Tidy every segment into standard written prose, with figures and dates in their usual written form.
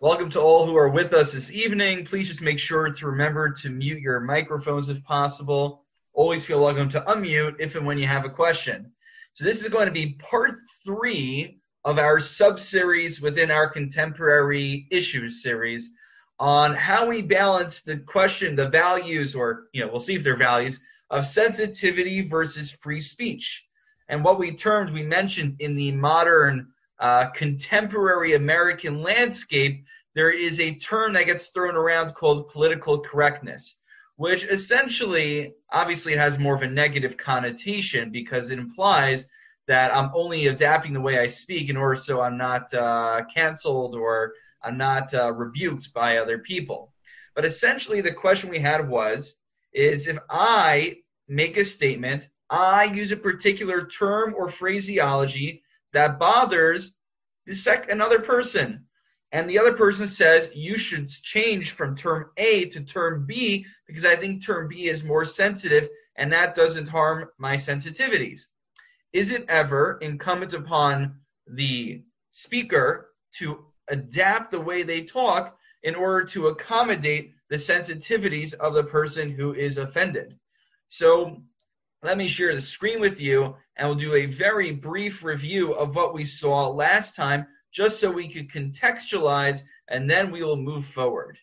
Welcome to all who are with us this evening. Please just make sure to remember to mute your microphones if possible. Always feel welcome to unmute if and when you have a question. So this is going to be part 3 of our sub-series within our contemporary issues series on how we balance the question, the values, or we'll see if they're values, of sensitivity versus free speech. And what we mentioned in the modern contemporary American landscape, there is a term that gets thrown around called political correctness, which essentially, obviously, it has more of a negative connotation because it implies that I'm only adapting the way I speak in order so I'm not canceled or I'm not rebuked by other people. But essentially, the question we had is if I make a statement, I use a particular term or phraseology that bothers another person. And the other person says, you should change from term A to term B because I think term B is more sensitive and that doesn't harm my sensitivities. Is it ever incumbent upon the speaker to adapt the way they talk in order to accommodate the sensitivities of the person who is offended? So let me share the screen with you, and we'll do a very brief review of what we saw last time, just so we could contextualize, and then we will move forward.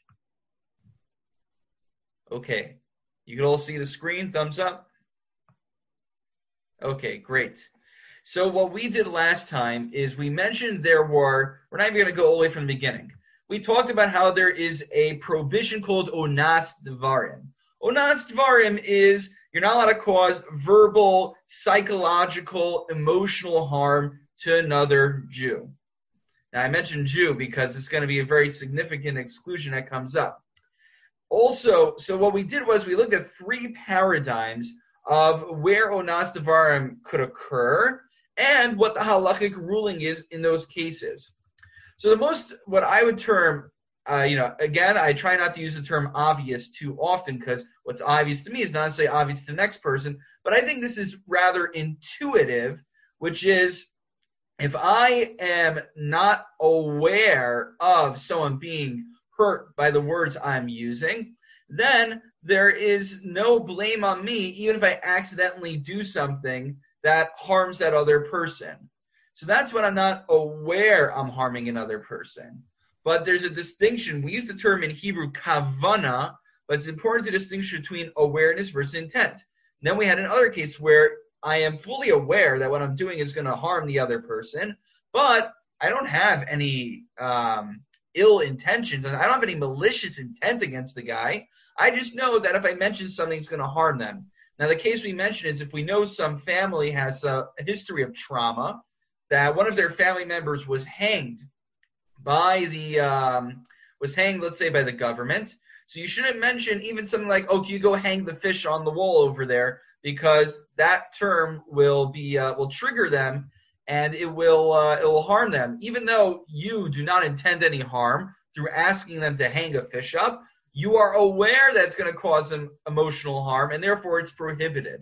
Okay, you can all see the screen, thumbs up? Okay, great. So what we did last time is we mentioned we're not even going to go all the way from the beginning. We talked about how there is a prohibition called onas dvarim. Onas dvarim is you're not allowed to cause verbal, psychological, emotional harm to another Jew. Now, I mentioned Jew because it's going to be a very significant exclusion that comes up. Also, so what we did was we looked at 3 paradigms of where onas dvarim could occur and what the halachic ruling is in those cases. So what I would term, again, I try not to use the term obvious too often because what's obvious to me is not necessarily obvious to the next person, but I think this is rather intuitive, which is if I am not aware of someone being hurt by the words I'm using, then there is no blame on me, even if I accidentally do something that harms that other person. So that's when I'm not aware I'm harming another person. But there's a distinction. We use the term in Hebrew kavana, but it's important to distinguish between awareness versus intent. And then we had another case where I am fully aware that what I'm doing is going to harm the other person, but I don't have any ill intentions, and I don't have any malicious intent against the guy. I just know that if I mention something, it's going to harm them. Now, the case we mentioned is if we know some family has a history of trauma, that one of their family members was hanged let's say, by the government. So you shouldn't mention even something like, can you go hang the fish on the wall over there? Because that term will trigger them and it will harm them. Even though you do not intend any harm through asking them to hang a fish up, you are aware that it's going to cause them emotional harm and therefore it's prohibited.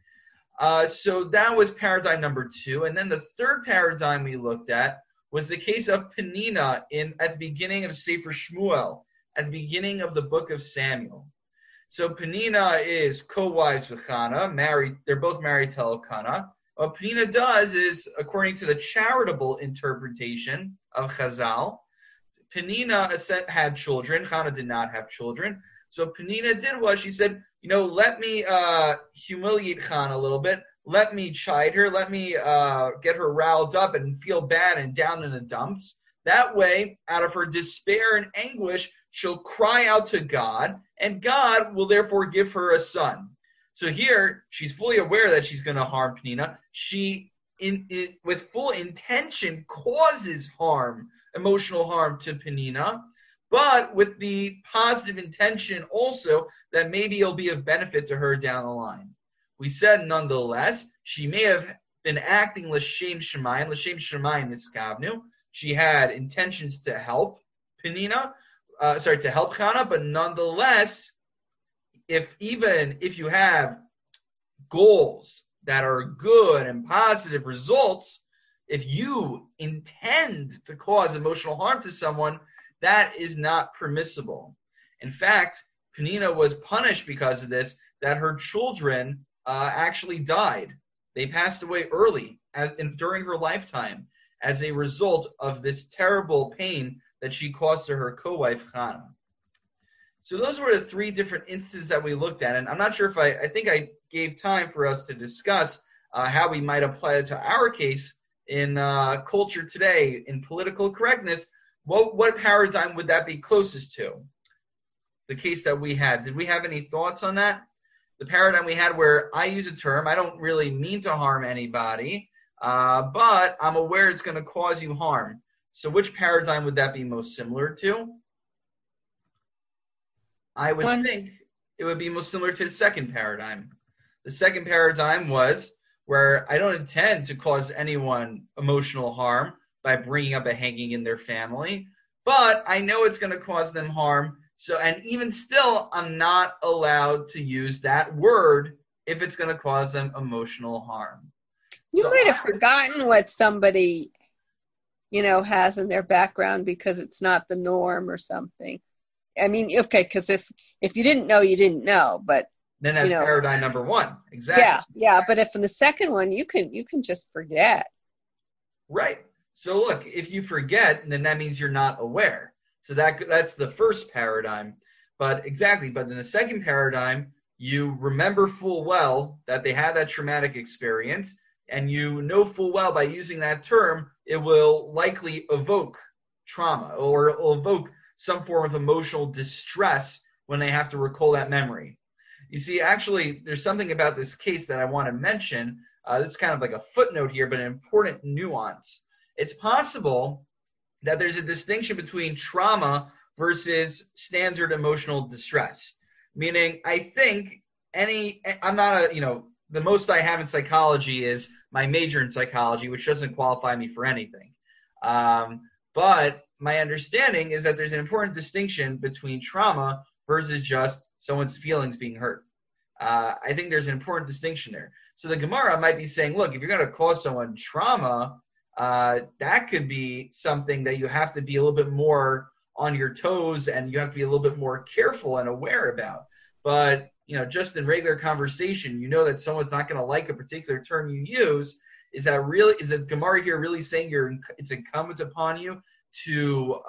So that was paradigm number 2. And then the third paradigm we looked at was the case of Penina at the beginning of Sefer Shmuel, at the beginning of the book of Samuel. So Penina is co-wives with Hannah, married. They're both married to Elkanah. What Penina does is, according to the charitable interpretation of Chazal, Penina had children. Hannah did not have children. So Penina did was she said, let me humiliate Hannah a little bit. Let me chide her. Let me get her riled up and feel bad and down in the dumps. That way, out of her despair and anguish, she'll cry out to God, and God will therefore give her a son. So here, she's fully aware that she's going to harm Penina. She, with full intention, causes harm, emotional harm to Penina, but with the positive intention also that maybe it'll be of benefit to her down the line. We said, nonetheless, she may have been acting l'shem shemayim niskavnu. She had intentions to help Penina, to help Hannah, but nonetheless, if you have goals that are good and positive results, if you intend to cause emotional harm to someone, that is not permissible. In fact, Penina was punished because of this, that her children actually died. They passed away early during her lifetime as a result of this terrible pain that she caused to her co-wife Hannah. So those were the three different instances that we looked at, and I'm not sure if I think I gave time for us to discuss how we might apply it to our case in culture today, in political correctness. What paradigm would that be closest to? The case that we had. Did we have any thoughts on that? The paradigm we had where I use a term, I don't really mean to harm anybody, but I'm aware it's going to cause you harm. So which paradigm would that be most similar to? I would think it would be most similar to the second paradigm. The second paradigm was where I don't intend to cause anyone emotional harm by bringing up a hanging in their family, but I know it's going to cause them harm. So, and even still, I'm not allowed to use that word if it's going to cause them emotional harm. You might have forgotten what somebody, has in their background because it's not the norm or something. I mean, okay, because if you didn't know, you didn't know, but then that's paradigm number one. Exactly. Yeah. But if in the second one, you can just forget. Right. So look, if you forget, then that means you're not aware. So that's the first paradigm. But in the second paradigm, you remember full well that they had that traumatic experience, and you know full well by using that term, it will likely evoke trauma or it will evoke some form of emotional distress when they have to recall that memory. You see, actually, there's something about this case that I want to mention. This is kind of like a footnote here, but an important nuance. It's possible that there's a distinction between trauma versus standard emotional distress. Meaning, I think the most I have in psychology is my major in psychology, which doesn't qualify me for anything. But my understanding is that there's an important distinction between trauma versus just someone's feelings being hurt. I think there's an important distinction there. So the Gemara might be saying, look, if you're going to cause someone trauma, that could be something that you have to be a little bit more on your toes and you have to be a little bit more careful and aware about. But, just in regular conversation, that someone's not going to like a particular term you use. Is the Gemara here really saying it's incumbent upon you to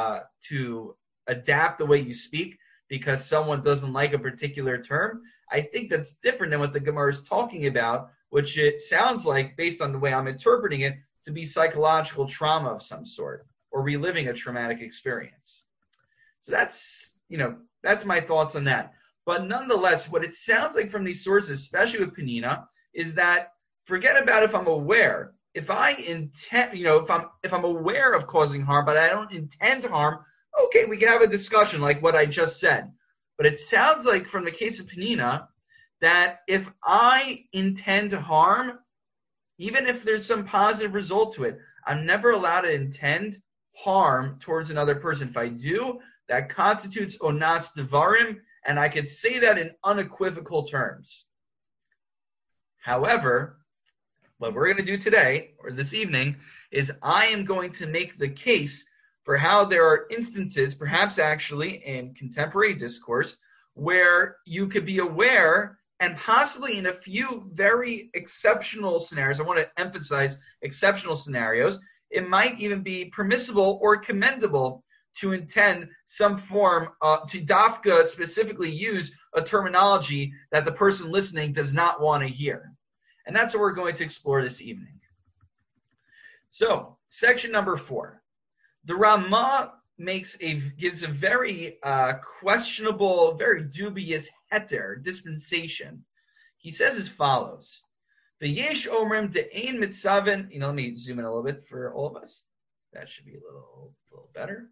adapt the way you speak because someone doesn't like a particular term? I think that's different than what the Gemara is talking about, which it sounds like, based on the way I'm interpreting it, to be psychological trauma of some sort or reliving a traumatic experience. So that's my thoughts on that. But nonetheless, what it sounds like from these sources, especially with Penina, is that forget about if I'm aware. If I intend, if I'm aware of causing harm, but I don't intend to harm, okay, we can have a discussion like what I just said. But it sounds like from the case of Penina that if I intend to harm, even if there's some positive result to it, I'm never allowed to intend harm towards another person. If I do, that constitutes onas devarim, and I could say that in unequivocal terms. However, what we're going to do today, or this evening, is I am going to make the case for how there are instances, perhaps actually in contemporary discourse, where you could be aware and possibly in a few very exceptional scenarios, I want to emphasize exceptional scenarios, it might even be permissible or commendable to intend some form, to dafka specifically use a terminology that the person listening does not want to hear. And that's what we're going to explore this evening. So, section number 4. The Ramah gives a very questionable, very dubious heter, dispensation. He says as follows: V'yesh omrim de'ein mitzavin. Let me zoom in a little bit for all of us. That should be a little better.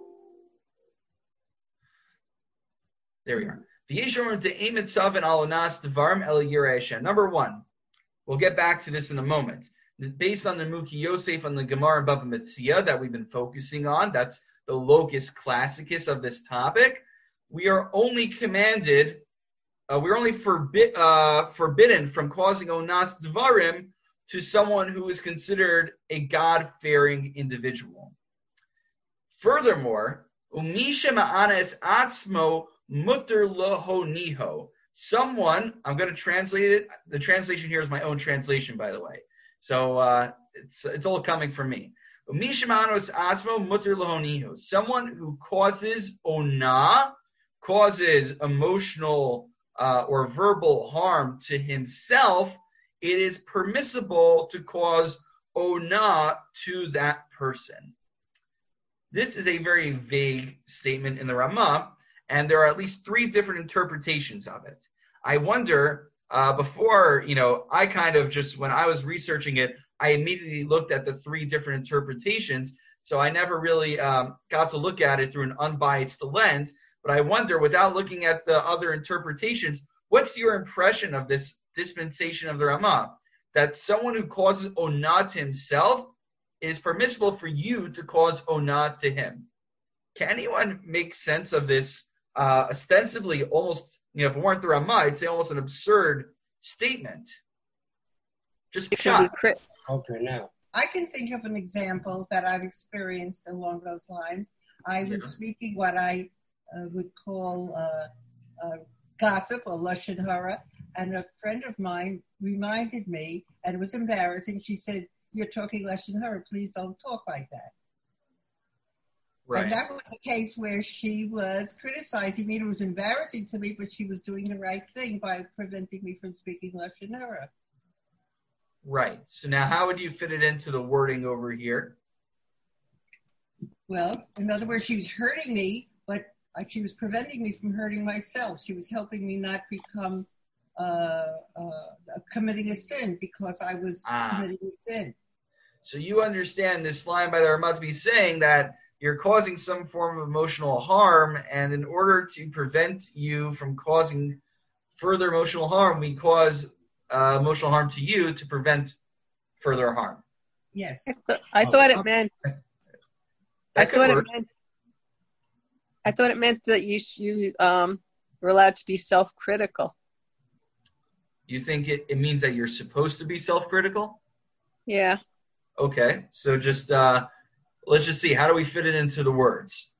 There we are. V'yesh omrim de'ein mitzavin alonas devarim el yirei Hashem. Number 1. We'll get back to this in a moment. Based on the Muki Yosef on the Gemara and Bava Metzia that we've been focusing on, that's the locus classicus of this topic. We are only commanded, we're only forbidden from causing onas dvarim to someone who is considered a God-fearing individual. Furthermore, Umisha ma'anes atzmo mutter lohoniho. Someone, I'm going to translate it. The translation here is my own translation, by the way. So it's all coming from me. Umisha ma'anes atzmo mutter lohoniho. Someone who causes ona, causes emotional or verbal harm to himself, it is permissible to cause ona to that person. This is a very vague statement in the Ramah, and there are at least 3 different interpretations of it. I wonder, before, I kind of just, when I was researching it, I immediately looked at the 3 different interpretations, so I never really got to look at it through an unbiased lens, but I wonder, without looking at the other interpretations, what's your impression of this dispensation of the Ramah? That someone who causes onah to himself, it is permissible for you to cause onah to him. Can anyone make sense of this ostensibly almost, if it weren't the Ramah, I'd say almost an absurd statement? Just shot. Okay, now. I can think of an example that I've experienced along those lines. I was speaking what I would call gossip or lashon hara, and a friend of mine reminded me, and it was embarrassing. She said, "You're talking lashon hara. Please don't talk like that." Right. And that was a case where she was criticizing me. It was embarrassing to me, but she was doing the right thing by preventing me from speaking lashon hara. Right. So now how would you fit it into the wording over here? Well, in other words, she was hurting me, but she was preventing me from hurting myself. She was helping me not become committing a sin because I was committing a sin. So you understand this line by the Ramah to be saying that you're causing some form of emotional harm, and in order to prevent you from causing further emotional harm, we cause emotional harm to you to prevent further harm. Yes. I thought it meant that you were allowed to be self-critical. You think it means that you're supposed to be self-critical? Yeah. Okay, so just let's just see. How do we fit it into the words?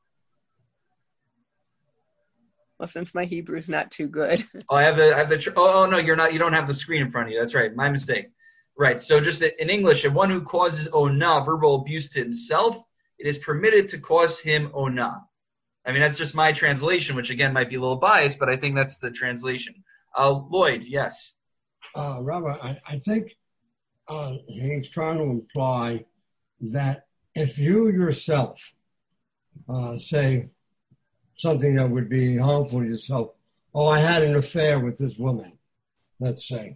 Well, since my Hebrew's not too good. Oh, I have the. No, you're not. You don't have the screen in front of you. That's right. My mistake. Right. So just in English, if one who causes onah, verbal abuse to himself, it is permitted to cause him onah. I mean, that's just my translation, which again might be a little biased, but I think that's the translation. Lloyd, yes. Rabbi, I think he's trying to imply that if you yourself say something that would be harmful to yourself, I had an affair with this woman, let's say,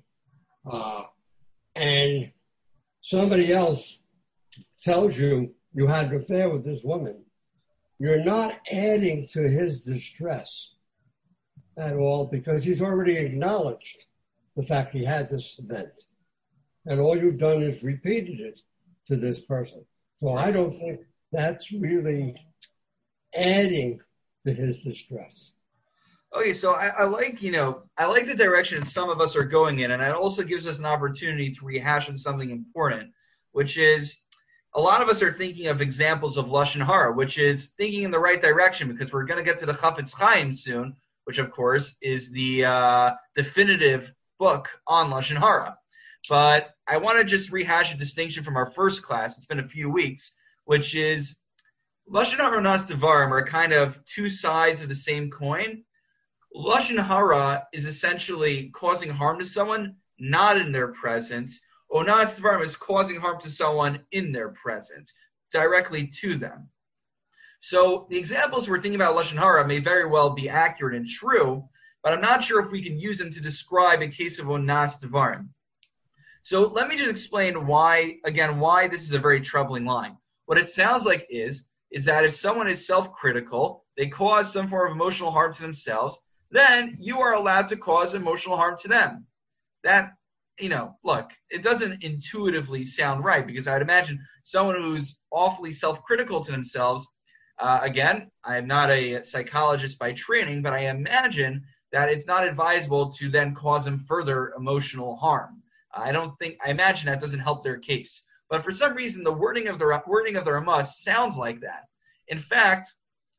and somebody else tells you you had an affair with this woman, you're not adding to his distress at all because he's already acknowledged the fact he had this event. And all you've done is repeated it to this person. So I don't think that's really adding to his distress. Okay, so I like the direction some of us are going in, and it also gives us an opportunity to rehash on something important, which is a lot of us are thinking of examples of lashon hara, which is thinking in the right direction because we're going to get to the Chafetz Chaim soon, which of course is the definitive book on lashon hara. But I want to just rehash a distinction from our first class. It's been a few weeks, which is lashon hara and onas devarim are kind of two sides of the same coin. Lashon hara is essentially causing harm to someone not in their presence. Onas devarim is causing harm to someone in their presence, directly to them. So the examples we're thinking about lashon hara may very well be accurate and true, but I'm not sure if we can use them to describe a case of onas devarim. So let me just explain why this is a very troubling line. What it sounds like is that if someone is self-critical, they cause some form of emotional harm to themselves, then you are allowed to cause emotional harm to them. That, look, it doesn't intuitively sound right because I would imagine someone who's awfully self-critical to themselves, again, I am not a psychologist by training, but I imagine that it's not advisable to then cause them further emotional harm. I imagine that doesn't help their case. But for some reason, the wording of the Ramah sounds like that. In fact,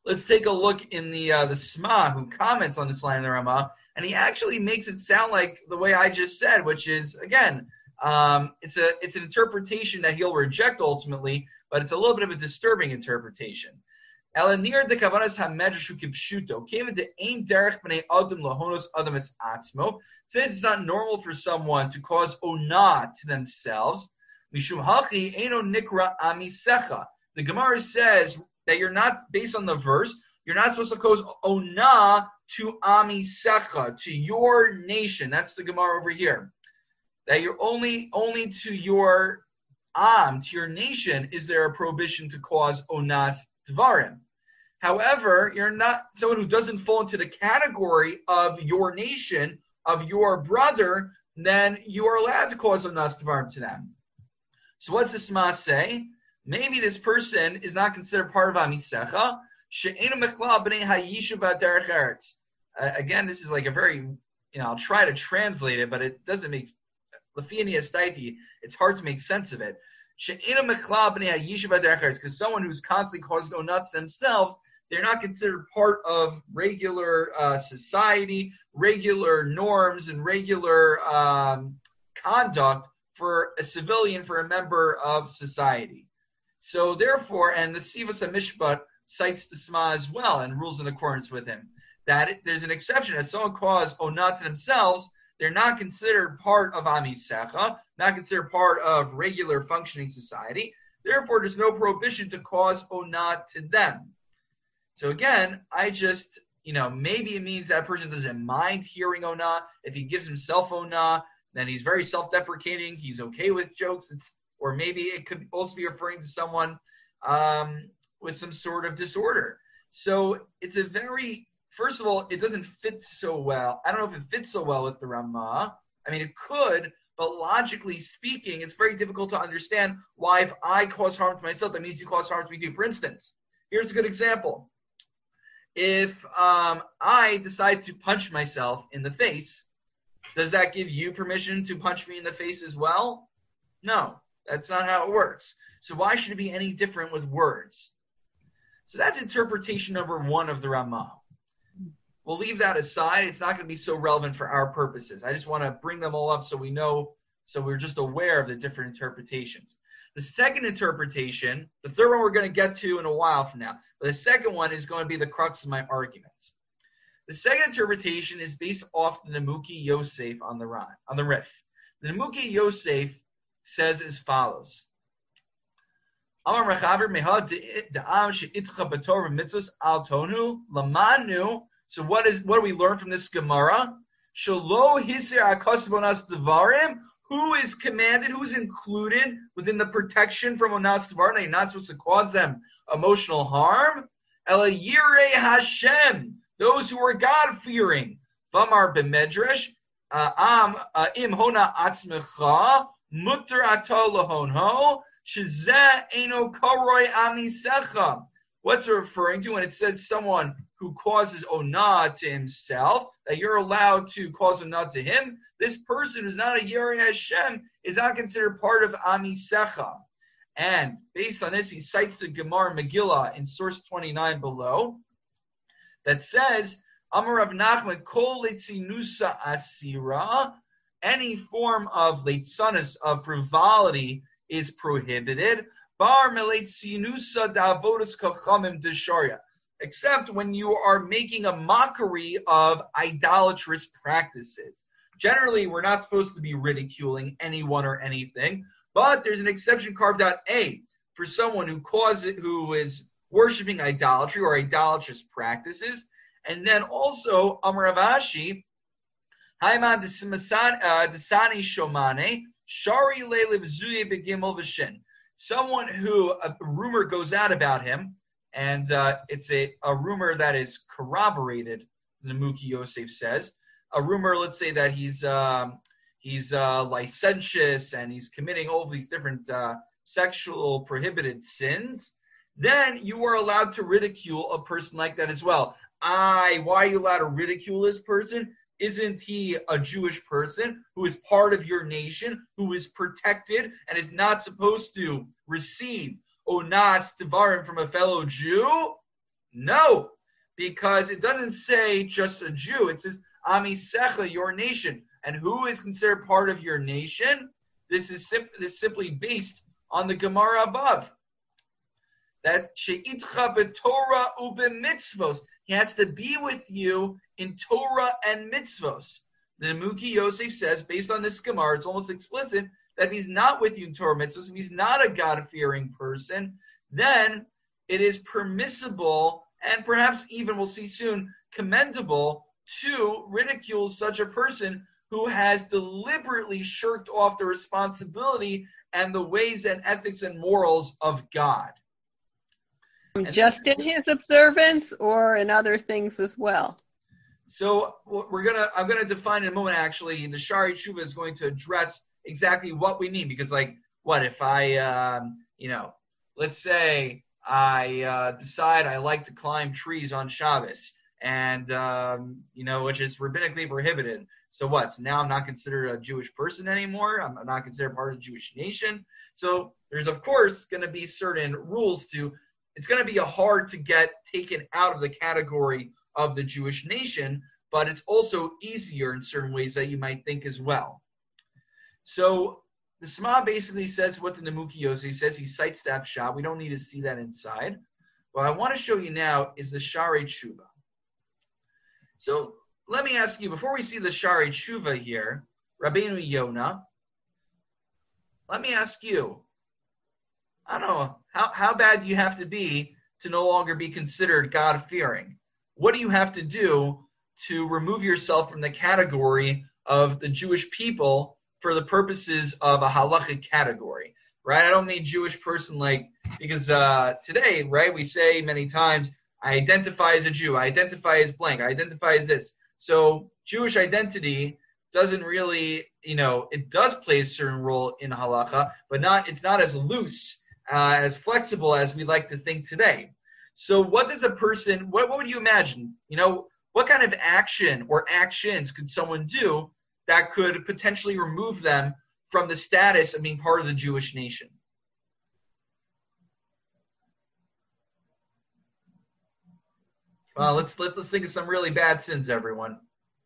Let's take a look in the Sma, who comments on this line in the Ramah, and he actually makes it sound like the way I just said, which is, again, it's an interpretation that he'll reject ultimately, but it's a little bit of a disturbing interpretation. Elanir de kavanas hamedrash kipshuto came into ein derech b'nei adam lahonos adam es atzmo. Since it's not normal for someone to cause onah to themselves, mishum hachi eino nikra amisecha. The Gemara says that you're not, based on the verse, you're not supposed to cause onah to amisecha, to your nation. That's the Gemara over here. That you're only to your to your nation is there a prohibition to cause onas dvarim. However, you're not someone who doesn't fall into the category of your nation, of your brother, then you are allowed to cause onas dvarim to them. So what's the Sma say? Maybe this person is not considered part of Amisecha. Again, this is like a very, I'll try to translate it, but it doesn't make, it's hard to make sense of it. Because someone who's constantly causing onah to themselves, they're not considered part of regular society, regular norms, and regular conduct for a civilian, for a member of society. So therefore, and the Sivas HaMishpat cites the Sma as well and rules in accordance with him, that there's an exception. As someone caused onah to themselves, they're not considered part of Amisecha, not considered part of regular functioning society. Therefore, there's no prohibition to cause onah to them. So again, I just, maybe it means that person doesn't mind hearing onah. If he gives himself onah, then he's very self-deprecating. He's okay with jokes. Or maybe it could also be referring to someone with some sort of disorder. So it's first of all, it doesn't fit so well. I don't know if it fits so well with the Ramah. I mean, it could, but logically speaking, it's very difficult to understand why if I cause harm to myself, that means you cause harm to me too. For instance, here's a good example. If I decide to punch myself in the face, does that give you permission to punch me in the face as well? No, that's not how it works. So why should it be any different with words? So that's interpretation number one of the Ramah. We'll leave that aside. It's not going to be so relevant for our purposes. I just want to bring them all up so we know, so we're just aware of the different interpretations. The second interpretation, the third one we're going to get to in a while from now, but the second one is going to be the crux of my argument. The second interpretation is based off the Nemuki Yosef on the Rif. The Nemuki Yosef says as follows. Amar Rechaber Meha Da'am She'itcha B'Torah Mitzvos Al Tonu Lamanu. So what do we learn from this Gemara? Shelo Hiser Akos Bonas Devarim. Who is commanded? Who is included within the protection from Onas Devarim? You're not supposed to cause them emotional harm. Ela Yirei Hashem. Those who are God-fearing. Vamar b'medrash. Im hona atzmecha. Mutter ato lahonho. Shezeh eno koroi amisecha. What's it referring to when it says someone who causes onah to himself, that you're allowed to cause onah to him? This person who's not a Yirei Hashem is not considered part of amisecha. And based on this, he cites the Gemara Megillah in source 29 below, that says, Amar Rav Nachman, kol leitzinusa asira, any form of leitzanas, of frivolity, is prohibited. Bar meleitzinusa da'avodas kachamim desharia, except when you are making a mockery of idolatrous practices. Generally, we're not supposed to be ridiculing anyone or anything, but there's an exception carved out for someone who is worshiping idolatry or idolatrous practices. And then also, Amar Rav Ashi, Haiman Desani Shomane, Shari Leiliv Zuye Begimel V'Shin. Someone who a rumor goes out about him, and it's a rumor that is corroborated, the Nemuki Yosef says. A rumor, let's say that he's licentious and he's committing all of these different sexual prohibited sins. Then you are allowed to ridicule a person like that as well. Why are you allowed to ridicule this person? Isn't he a Jewish person who is part of your nation, who is protected and is not supposed to receive onas devarim from a fellow Jew? No, because it doesn't say just a Jew. It says Amisecha, your nation. And who is considered part of your nation? This is simply based on the Gemara above. That she'itcha b'Torah u'b'mitzvos. He has to be with you in Torah and mitzvos. The Nemuki Yosef says, based on this Gemara, it's almost explicit that if he's not with you in Torah and mitzvos, if he's not a God-fearing person, then it is permissible and perhaps even, we'll see soon, commendable to ridicule such a person who has deliberately shirked off the responsibility and the ways and ethics and morals of God. Just in his observance or in other things as well? So I'm gonna define in a moment, actually, and the Shari Tshuva is going to address exactly what we mean, because if I, let's say I decide I like to climb trees on Shabbos, and, which is rabbinically prohibited. So what? So now I'm not considered a Jewish person anymore. I'm not considered part of the Jewish nation. So there's, of course, going to be certain rules it's going to be hard to get taken out of the category of the Jewish nation, but it's also easier in certain ways that you might think as well. So the Sma basically says what the Nemuki Yosef says. He cites that pshat. We don't need to see that inside. What I want to show you now is the Shari Tshuva. So let me ask you, before we see the Shari Tshuva here, Rabbeinu Yonah, let me ask you, I don't know, how bad do you have to be to no longer be considered God-fearing? What do you have to do to remove yourself from the category of the Jewish people for the purposes of a halachic category, right? I don't mean Jewish person because today, right, we say many times, I identify as a Jew, I identify as blank, I identify as this. So Jewish identity doesn't really, it does play a certain role in halacha, but it's not as loose, as flexible as we like to think today. So what does a person, what would you imagine? What kind of action or actions could someone do that could potentially remove them from the status of being part of the Jewish nation? Well, let's think of some really bad sins, everyone.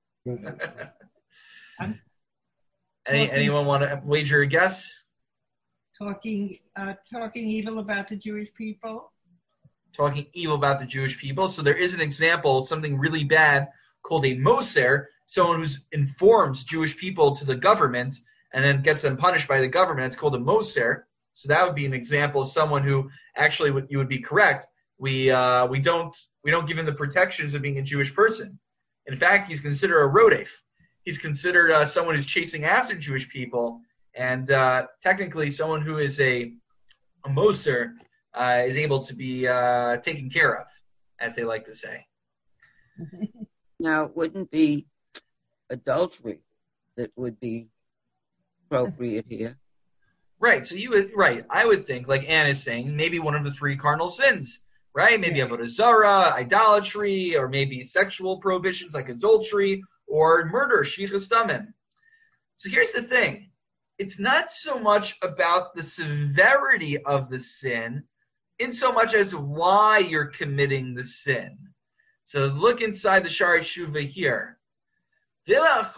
Anyone want to wager a guess? Talking evil about the Jewish people. Talking evil about the Jewish people. So there is an example, something really bad called a moser, someone who's informs Jewish people to the government and then gets them punished by the government. It's called a moser. So that would be an example of someone who actually you would be correct. We don't give him the protections of being a Jewish person. In fact, he's considered a rodef. He's considered someone who's chasing after Jewish people, and technically someone who is a moser is able to be taken care of, as they like to say. Now, it wouldn't be adultery that would be appropriate here. Right. So I would think, like Anne is saying, maybe one of the three cardinal sins. Right? Maybe avodah zarah, idolatry, or maybe sexual prohibitions like adultery or murder, shvichas damim. So here's the thing. It's not so much about the severity of the sin, in so much as why you're committing the sin. So look inside the Shari Tshuva here. Let's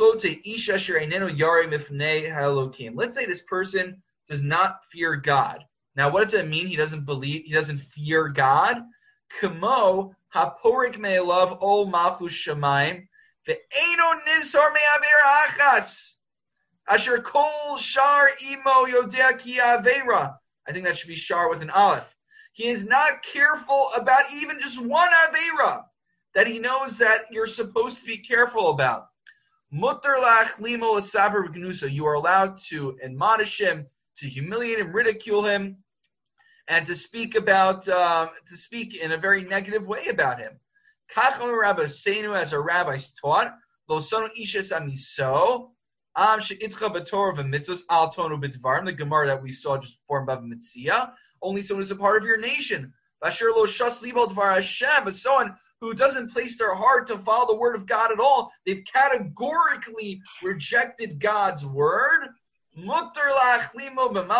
say this person does not fear God. Now, what does that mean? He doesn't fear God. Kamo haporik me'elav ol malchus shamayim ve'eno nizhar me'avera achas asher kol shar imo yodea ki avera. I think that should be shar with an aleph. He is not careful about even just one avera that he knows that you're supposed to be careful about. Mutter lach limo asaver v'gnusa. You are allowed to admonish him, to humiliate him, ridicule him, and to speak in a very negative way about him. Kacham Rabbi Seinu, as our rabbis taught, lo sonu ishes amiso, am she'itcha b'torah v'mitzvos al tonu b'dvarim, the Gemara that we saw just before Bava Metzia, only someone who's a part of your nation. Vasher lo shas libo dvar Hashem, but someone who doesn't place their heart to follow the word of God at all, they've categorically rejected God's word. That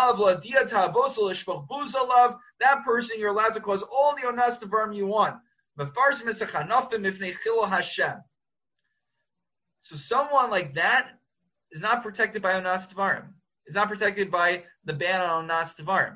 person, you're allowed to cause all the onas devarim you want. So someone like that is not protected by Onas Devarim. Is not protected by the ban on Onas Devarim.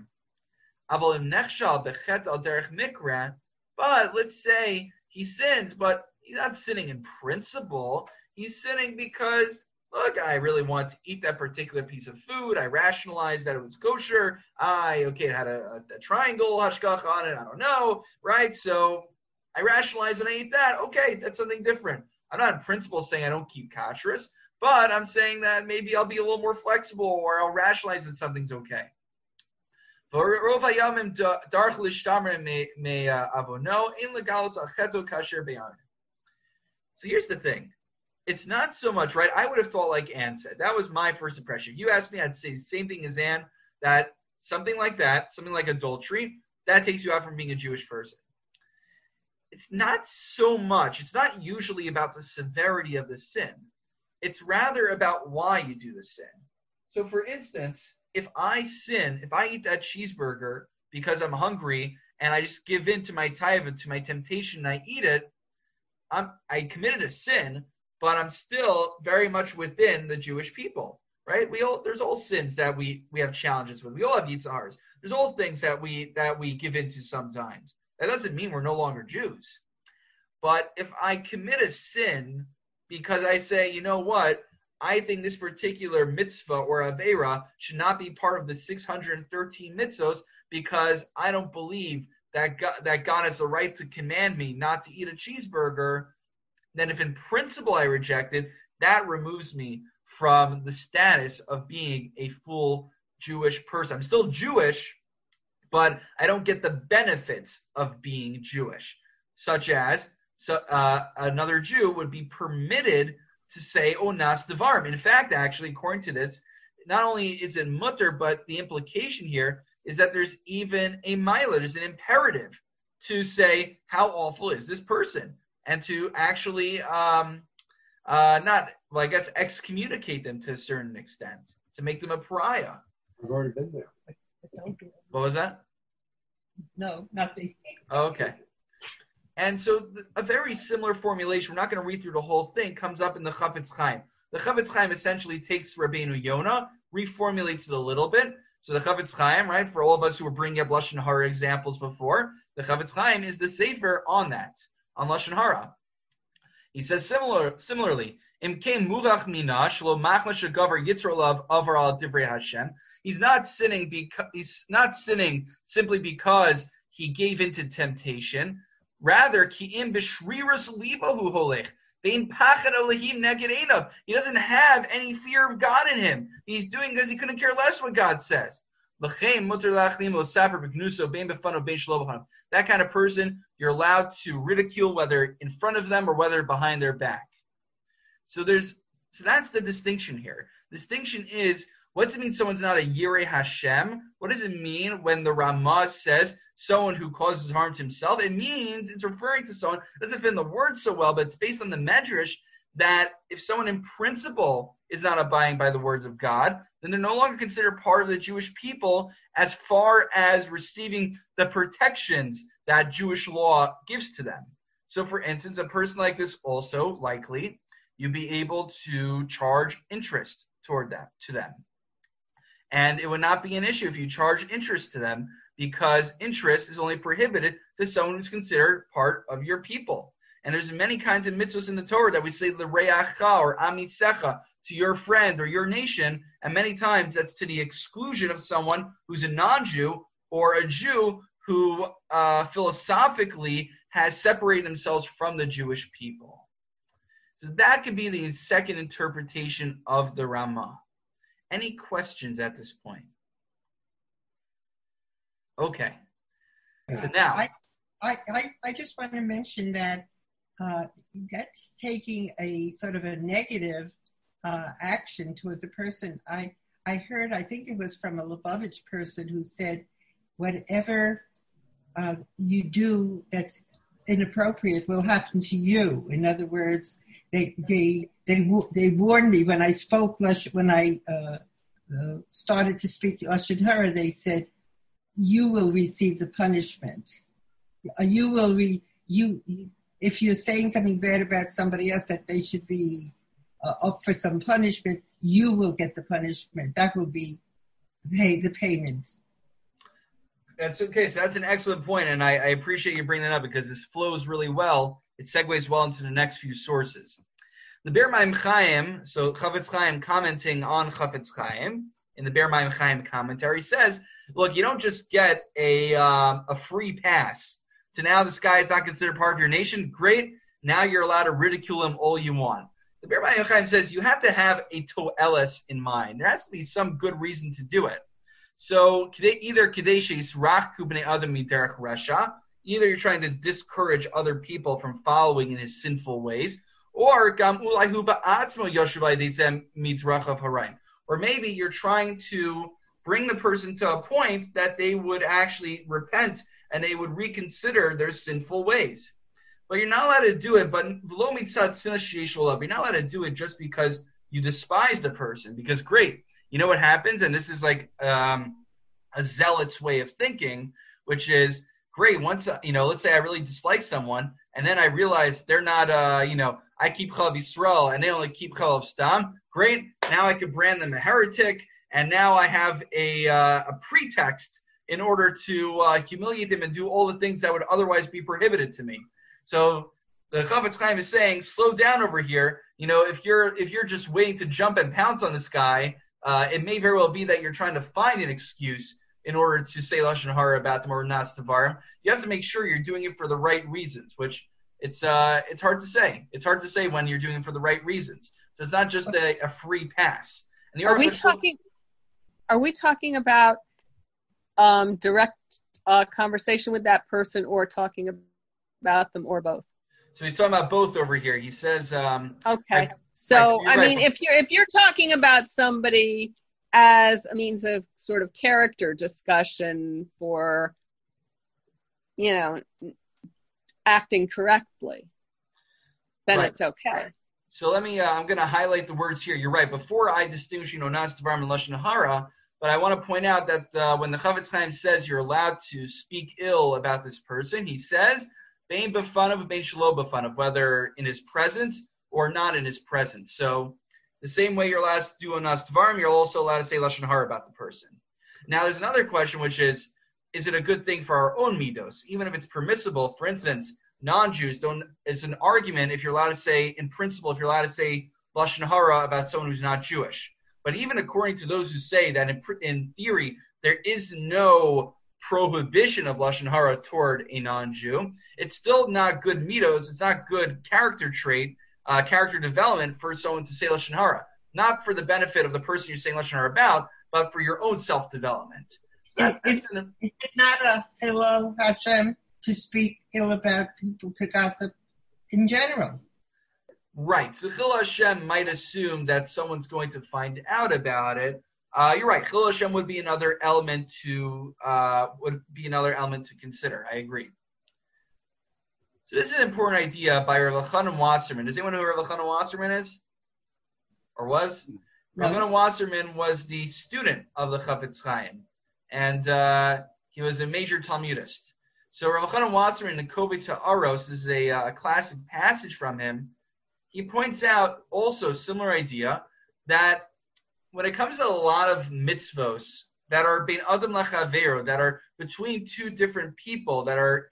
But let's say he sins, but he's not sinning in principle. He's sinning because, look, I really want to eat that particular piece of food. I rationalized that it was kosher. It had a triangle hashgacha on it. I don't know, right? So I rationalized and I ate that. Okay, that's something different. I'm not in principle saying I don't keep kashrus, but I'm saying that maybe I'll be a little more flexible or I'll rationalize that something's okay. So here's the thing. It's not so much, right? I would have thought like Ann said. That was my first impression. If you asked me, I'd say the same thing as Ann, that something like adultery, that takes you out from being a Jewish person. It's not so much. It's not usually about the severity of the sin. It's rather about why you do the sin. So for instance, if I eat that cheeseburger because I'm hungry and I just give in to my taiva, to my temptation, and I eat it, I committed a sin, but I'm still very much within the Jewish people, right? There's all sins that we have challenges with. We all have yitzharas. There's all things that we give into sometimes. That doesn't mean we're no longer Jews. But if I commit a sin because I say, you know what, I think this particular mitzvah or aveira should not be part of the 613 mitzvos because I don't believe that God has the right to command me not to eat a cheeseburger, then if in principle I reject it, that removes me from the status of being a full Jewish person. I'm still Jewish, but I don't get the benefits of being Jewish, such as another Jew would be permitted to say Onas Devarim. In fact, actually, according to this, not only is it mutter, but the implication here is that there's even a milah, there's an imperative to say how awful is this person, and to actually excommunicate them to a certain extent, to make them a pariah. I've already been there. What was that? No, nothing. Okay. And so a very similar formulation, we're not going to read through the whole thing, comes up in the Chafetz Chaim. The Chafetz Chaim essentially takes Rabbeinu Yonah, reformulates it a little bit. So the Chafetz Chaim, right, for all of us who were bringing up Lashon Hara examples before, the Chafetz Chaim is the sefer on that, on Lashon Hara. He says similarly, Imkein murach mina shelo machma shegavar yitzro lav avar al divrei Hashem. He's not sinning simply because he gave into temptation. Rather, ki'im b'shriras libahu holech. Vein pachad Elohim neged einav. He doesn't have any fear of God in him. He's doing because he couldn't care less what God says. That kind of person, you're allowed to ridicule whether in front of them or whether behind their back. So that's the distinction here. Distinction is, what does it mean someone's not a Yirei Hashem? What does it mean when the Ramah says someone who causes harm to himself? It means it's referring to someone, it doesn't fit in the word so well, but it's based on the medrash that if someone in principle is not abiding by the words of God, then they're no longer considered part of the Jewish people as far as receiving the protections that Jewish law gives to them. So for instance, a person like this also likely you'd be able to charge interest to them. And it would not be an issue if you charge interest to them, because interest is only prohibited to someone who's considered part of your people. And there's many kinds of mitzvahs in the Torah that we say the re'acha or amisecha, to your friend or your nation, and many times that's to the exclusion of someone who's a non-Jew or a Jew who philosophically has separated themselves from the Jewish people. So that could be the second interpretation of the Ramah. Any questions at this point? Okay. So now, I just want to mention that that's taking a sort of a negative action towards a person. I heard, I think it was from a Lubavitch person who said, whatever you do that's inappropriate will happen to you. In other words, they warned me when I spoke, when I started to speak Lashon Hara, they said, you will receive the punishment. You will if you're saying something bad about somebody else that they should be up for some punishment, you will get the punishment. That will be the payment. That's okay. So that's an excellent point, and I appreciate you bringing that up because this flows really well. It segues well into the next few sources. The Be'er Maim Chaim, so Chafetz Chaim commenting on Chafetz Chaim in the Be'er Maim Chaim commentary says, look, you don't just get a free pass. So now this guy is not considered part of your nation. Great. Now you're allowed to ridicule him all you want. The Be'er Maim Chaim says you have to have a to'eles in mind. There has to be some good reason to do it. So either either you're trying to discourage other people from following in his sinful ways, or maybe you're trying to bring the person to a point that they would actually repent and they would reconsider their sinful ways. But you're not allowed to do it, but you're not allowed to do it just because you despise the person. Because great, you know what happens? And this is like a zealot's way of thinking, which is, great, once, let's say I really dislike someone, and then I realize they're not, I keep Chalav Yisrael, and they only keep Chalav Stam. Great, now I can brand them a heretic, and now I have a pretext in order to humiliate them and do all the things that would otherwise be prohibited to me. So the Chafetz Chaim is saying, slow down over here. If you're just waiting to jump and pounce on this guy, it may very well be that you're trying to find an excuse in order to say Lashon Hara about them or Nas Tavarim. You have to make sure you're doing it for the right reasons, which it's hard to say. It's hard to say when you're doing it for the right reasons. So it's not just a free pass. And are we talking about direct conversation with that person, or talking about them, or both? So he's talking about both over here. He says, okay. So if you're talking about somebody as a means of sort of character discussion for, acting correctly, then It's okay. So I'm going to highlight the words here. You're right. Before I distinguish, Nas Tavarim and Lashon Hara, but I want to point out that when the Chafetz Chaim says you're allowed to speak ill about this person, he says, Bein b'fanav, bein shelo b'fanav, whether in his presence or not in his presence. So the same way you're allowed to do a Nas Tavarim, you're also allowed to say Lashon Hara about the person. Now, there's another question, which is it a good thing for our own midos? Even if it's permissible, for instance, non-Jews it's an argument if you're allowed to say, in principle, if you're allowed to say Lashon Hara about someone who's not Jewish. But even according to those who say that in theory, there is no prohibition of Lashon Hara toward a non-Jew, it's still not good midos, it's not good character trait, character development for someone to say Lashon Hara. Not for the benefit of the person you're saying Lashon Hara about, but for your own self-development. Is it not a Hillel Hashem to speak ill about people, to gossip in general? Right. So Chillul Hashem might assume that someone's going to find out about it. You're right. Chillul Hashem would be another element to consider. I agree. So this is an important idea by Rav Elchanan Wasserman. Does anyone know who Rav Elchanan Wasserman is? Or was? No. Rav Elchanan Wasserman was the student of the Chafetz Chaim. And he was a major Talmudist. So Rav Elchanan Wasserman in the Kovei Ta'aros, this is a classic passage from him. He points out also a similar idea that when it comes to a lot of mitzvos that are bein adam lachavero, that are between two different people, that are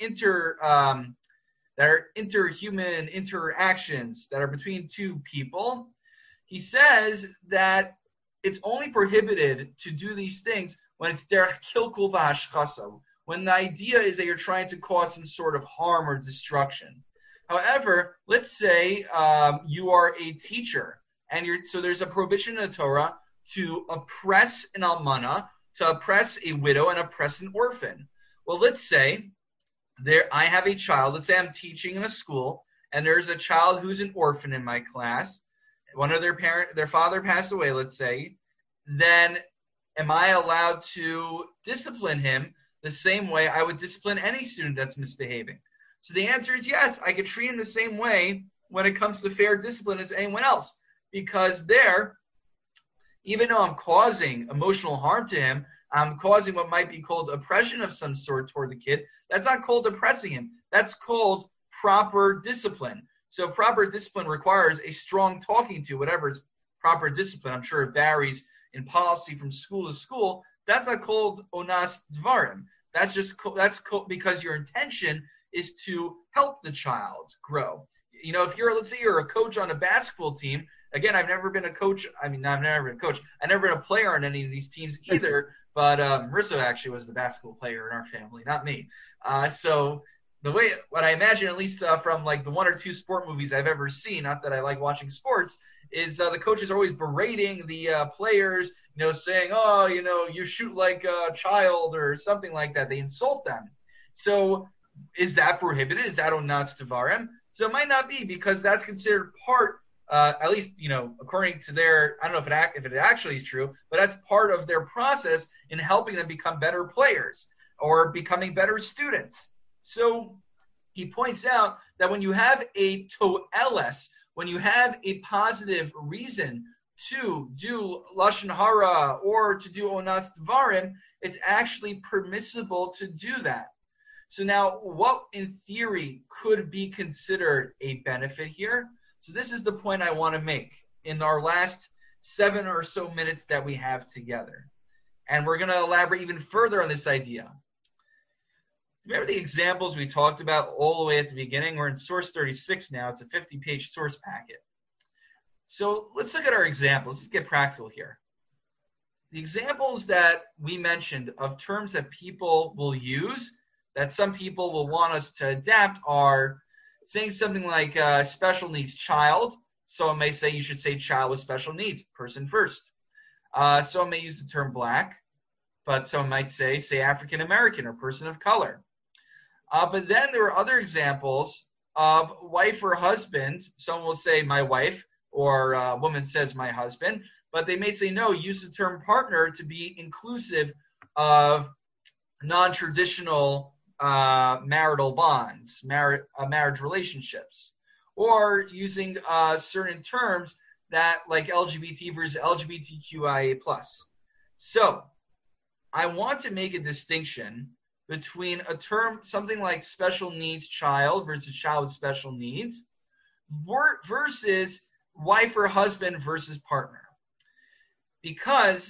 interhuman interactions, that are between two people, he says that it's only prohibited to do these things when it's derech kilkul v'hashchasa, when the idea is that you're trying to cause some sort of harm or destruction. However, let's say you are a teacher, and so there's a prohibition in the Torah to oppress an almana, to oppress a widow, and oppress an orphan. Well, let's say I have a child. Let's say I'm teaching in a school, and there's a child who's an orphan in my class. One of their father passed away, let's say. Then, am I allowed to discipline him the same way I would discipline any student that's misbehaving? So the answer is yes, I could treat him the same way when it comes to fair discipline as anyone else. Because even though I'm causing emotional harm to him, I'm causing what might be called oppression of some sort toward the kid, that's not called oppressing him. That's called proper discipline. So proper discipline requires a strong talking to, whatever is proper discipline. I'm sure it varies in policy from school to school. That's not called onas dvarim. That's because your intention is to help the child grow. Let's say you're a coach on a basketball team. Again, I've never been a coach. I've never been a coach. I've never been a player on any of these teams either. But Marissa actually was the basketball player in our family, not me. So what I imagine, at least from like the one or two sport movies I've ever seen, not that I like watching sports, is the coaches are always berating the players, saying, oh, you shoot like a child or something like that. They insult them. So is that prohibited? Is that onas dvarim? So it might not be, because that's considered part, at least, according to their, I don't know if it actually is true, but that's part of their process in helping them become better players or becoming better students. So he points out that when you have a to'eles, when you have a positive reason to do lashon hara or to do onas dvarim, it's actually permissible to do that. So now, what in theory could be considered a benefit here? So this is the point I want to make in our last 7 or so minutes that we have together. And we're going to elaborate even further on this idea. Remember the examples we talked about all the way at the beginning? We're in source 36 now. It's a 50-page source packet. So let's look at our examples. Let's get practical here. The examples that we mentioned of terms that people will use, that some people will want us to adapt, are saying something like special needs child. Someone may say you should say child with special needs, person first. Someone may use the term black, but someone might say African American or person of color. But then there are other examples of wife or husband. Someone will say my wife, or a woman says my husband, but they may say no, use the term partner to be inclusive of non-traditional marital bonds, marriage relationships, or using certain terms that like LGBT versus LGBTQIA+. So I want to make a distinction between a term, something like special needs child versus child with special needs, versus wife or husband versus partner. Because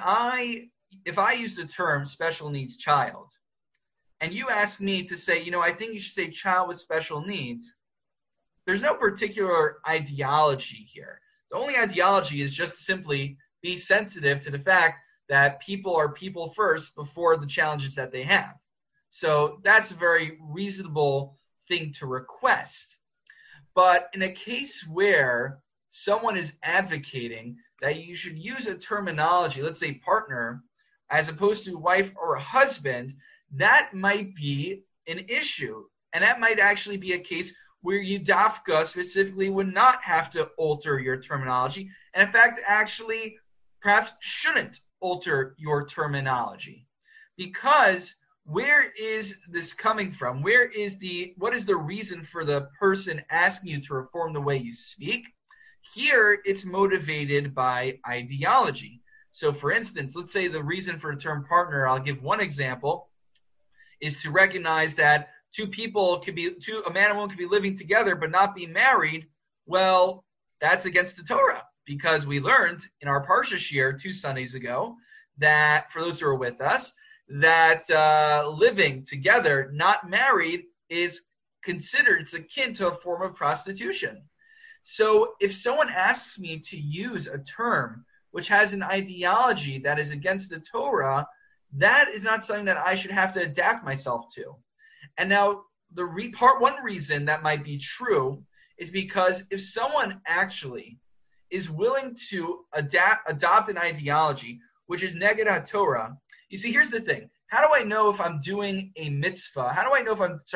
if I use the term special needs child, and you ask me to say, I think you should say child with special needs, there's no particular ideology here. The only ideology is just simply be sensitive to the fact that people are people first before the challenges that they have. So that's a very reasonable thing to request. But in a case where someone is advocating that you should use a terminology, let's say partner, as opposed to wife or husband, that might be an issue. And that might actually be a case where you dafka specifically would not have to alter your terminology. And in fact, actually perhaps shouldn't alter your terminology. Because where is this coming from? What is the reason for the person asking you to reform the way you speak? Here, it's motivated by ideology. So for instance, let's say the reason for the term partner, I'll give one example, is to recognize that a man and woman could be living together but not be married. Well, that's against the Torah, because we learned in our Parsha Shir 2 Sundays ago that, for those who are with us, that living together, not married, is considered, it's akin to a form of prostitution. So if someone asks me to use a term which has an ideology that is against the Torah, that is not something that I should have to adapt myself to. And now part one reason that might be true is because if someone actually is willing to adopt an ideology which is neged HaTorah, you see, here's the thing. How do I know if I'm doing a mitzvah? How do I know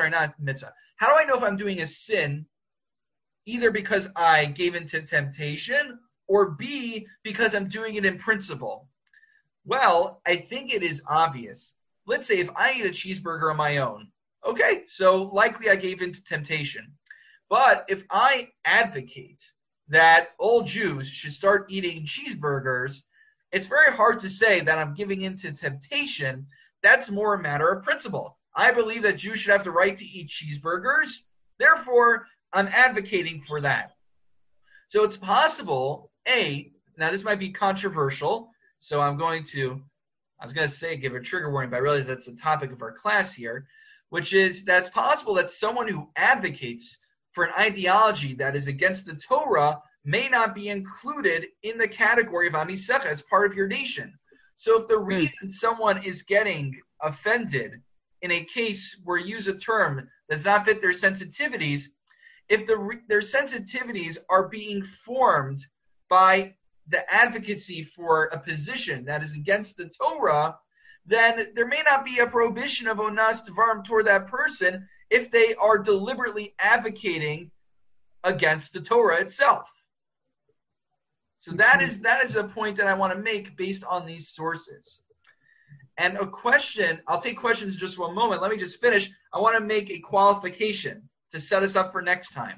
if I'm doing a sin, either because I gave into temptation, or B, because I'm doing it in principle? Well, I think it is obvious. Let's say if I eat a cheeseburger on my own, okay, so likely I gave into temptation. But if I advocate that all Jews should start eating cheeseburgers, it's very hard to say that I'm giving into temptation. That's more a matter of principle. I believe that Jews should have the right to eat cheeseburgers, Therefore, I'm advocating for that. So it's possible, now this might be controversial, so I was going to say give a trigger warning, but I realize that's the topic of our class here, which is that it's possible that someone who advocates for an ideology that is against the Torah may not be included in the category of Am Yisecha as part of your nation. So if the reason someone is getting offended in a case where you use a term that does not fit their sensitivities, if their sensitivities are being formed by the advocacy for a position that is against the Torah, then there may not be a prohibition of onas dvarim toward that person if they are deliberately advocating against the Torah itself. So that is a point that I want to make based on these sources. And a question, I'll take questions in just one moment. Let me just finish. I want to make a qualification to set us up for next time.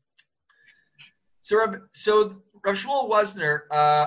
So Rav Shmuel Wosner,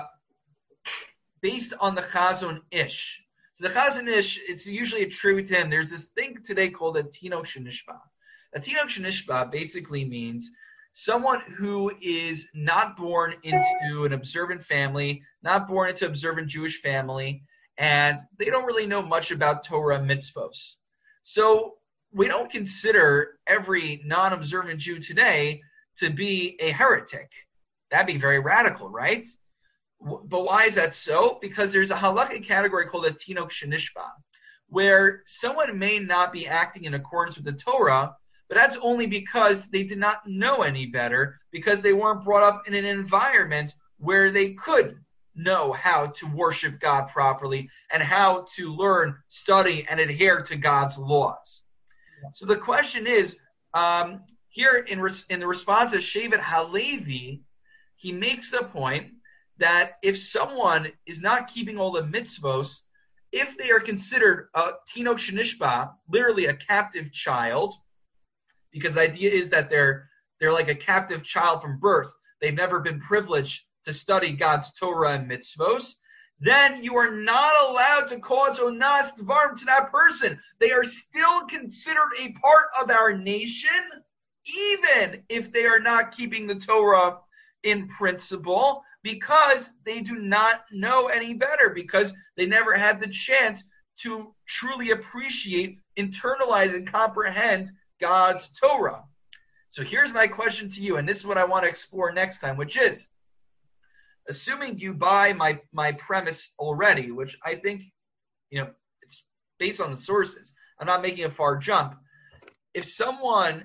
based on the Chazon Ish. So the Chazon Ish, it's usually attributed to him. There's this thing today called a Tinok Shenishba. A Tinok Shenishba basically means someone who is not born into an observant family, not born into an observant Jewish family, and they don't really know much about Torah mitzvos. So we don't consider every non-observant Jew today to be a heretic. That'd be very radical, right? But why is that so? Because there's a halakhic category called a Tinok Shenishba, where someone may not be acting in accordance with the Torah, but that's only because they did not know any better, because they weren't brought up in an environment where they could know how to worship God properly and how to learn, study, and adhere to God's laws. So the question is, here in the response of Shevet Halevi, he makes the point that if someone is not keeping all the mitzvos, if they are considered a Tinok Shenishba, literally a captive child, because the idea is that they're like a captive child from birth, they've never been privileged to study God's Torah and mitzvos, then you are not allowed to cause onas dvarim to that person. They are still considered a part of our nation, even if they are not keeping the Torah in principle, because they do not know any better, because they never had the chance to truly appreciate, internalize, and comprehend God's Torah. So here's my question to you, and this is what I want to explore next time, which is, assuming you buy my premise already, which I think, it's based on the sources. I'm not making a far jump. If someone,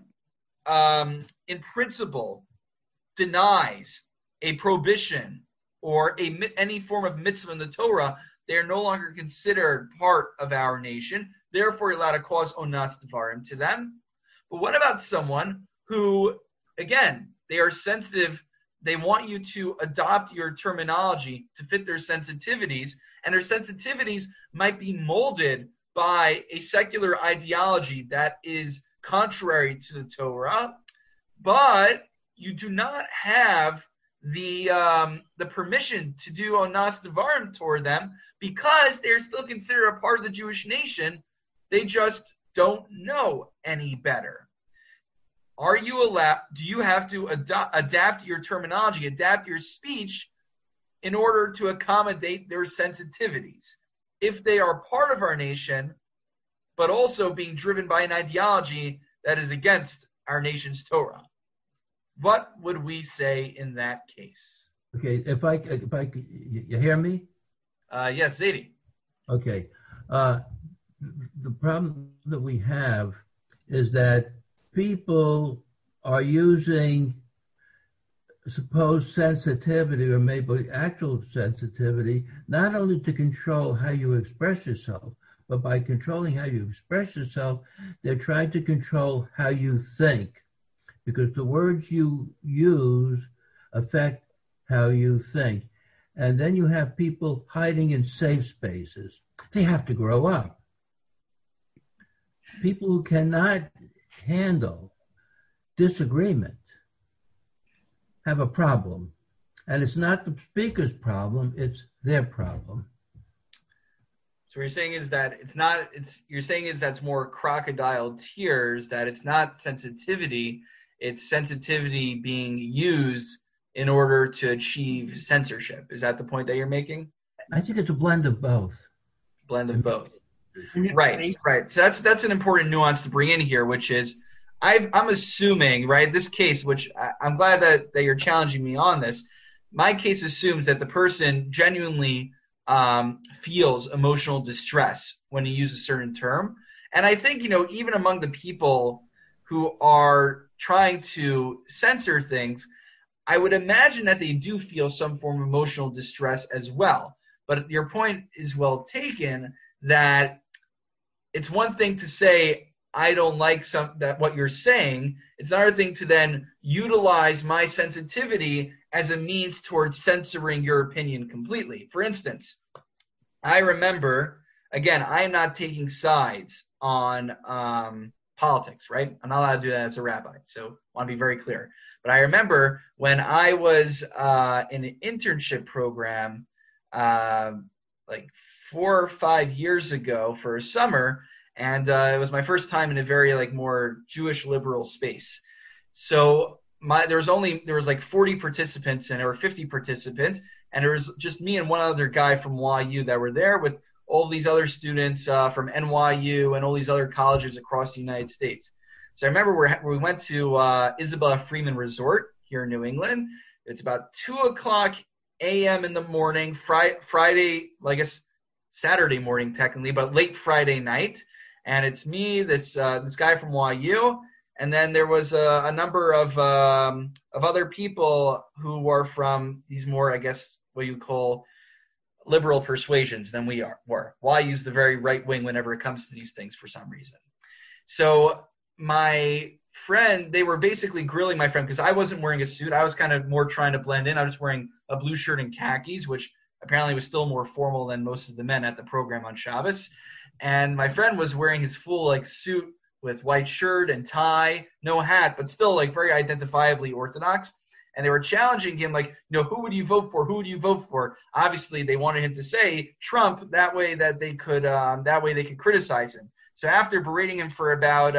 in principle, denies a prohibition or any form of mitzvah in the Torah, they are no longer considered part of our nation. Therefore, you're allowed to cause onas dvarim to them. But what about someone who, again, they are sensitive? They want you to adopt your terminology to fit their sensitivities, and their sensitivities might be molded by a secular ideology that is contrary to the Torah, but you do not have the permission to do onas dvarim toward them because they're still considered a part of the Jewish nation. They just don't know any better. Are you allowed? Do you have to adapt your terminology, adapt your speech in order to accommodate their sensitivities? If they are part of our nation, but also being driven by an ideology that is against our nation's Torah, what would we say in that case? Okay, if I you hear me? Yes, Zadie. Okay. The problem that we have is that people are using supposed sensitivity or maybe actual sensitivity not only to control how you express yourself, but by controlling how you express yourself, they're trying to control how you think, because the words you use affect how you think. And then you have people hiding in safe spaces. They have to grow up. People who cannot handle disagreement have a problem. And it's not the speaker's problem, it's their problem. So what you're saying is that it's more crocodile tears, that it's not sensitivity, it's sensitivity being used in order to achieve censorship. Is that the point that you're making? I think it's a blend of both. Blend of both. Right. So that's an important nuance to bring in here, which is I'm assuming, right, this case, which I'm glad that you're challenging me on this. My case assumes that the person genuinely feels emotional distress when you use a certain term. And I think, even among the people who are trying to censor things, I would imagine that they do feel some form of emotional distress as well. But your point is well taken, that it's one thing to say, I don't like what you're saying. It's another thing to then utilize my sensitivity as a means towards censoring your opinion completely. For instance, I remember, again, I am not taking sides on politics, right? I'm not allowed to do that as a rabbi, so I want to be very clear. But I remember when I was in an internship program like 4 or 5 years ago for a summer, and it was my first time in a very more Jewish liberal space. So there was like 40 participants and there were 50 participants, and there was just me and one other guy from YU that were there with all these other students from NYU and all these other colleges across the United States. So I remember we went to Isabella Freeman Resort here in New England. It's about 2:00 a.m. in the morning, Friday, I guess Saturday morning technically, but late Friday night. And it's me, this guy from YU, and then there was a number of other people who were from these more, I guess, what you call liberal persuasions than we were. YU's the very right wing whenever it comes to these things for some reason. So my friend, they were basically grilling my friend because I wasn't wearing a suit. I was kind of more trying to blend in. I was wearing a blue shirt and khakis, which apparently was still more formal than most of the men at the program on Shabbos. And my friend was wearing his full suit with white shirt and tie, no hat, but still very identifiably Orthodox. And they were challenging him who would you vote for? Who would you vote for? Obviously, they wanted him to say Trump. That way they could criticize him. So after berating him for